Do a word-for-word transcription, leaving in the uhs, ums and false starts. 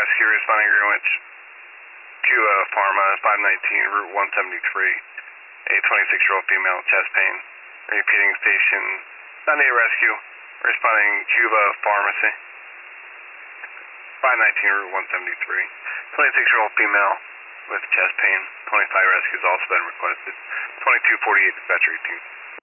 Rescue responding agreement. Cuba Pharma five nineteen Route one seventy-three. A twenty-six-year-old female with chest pain. Repeating station nine eight Rescue responding Cuba Pharmacy. five nineteen Route one seventy-three. twenty-six-year-old female with chest pain. twenty-five rescues also been requested. twenty-two forty-eight dispatcher eighteen.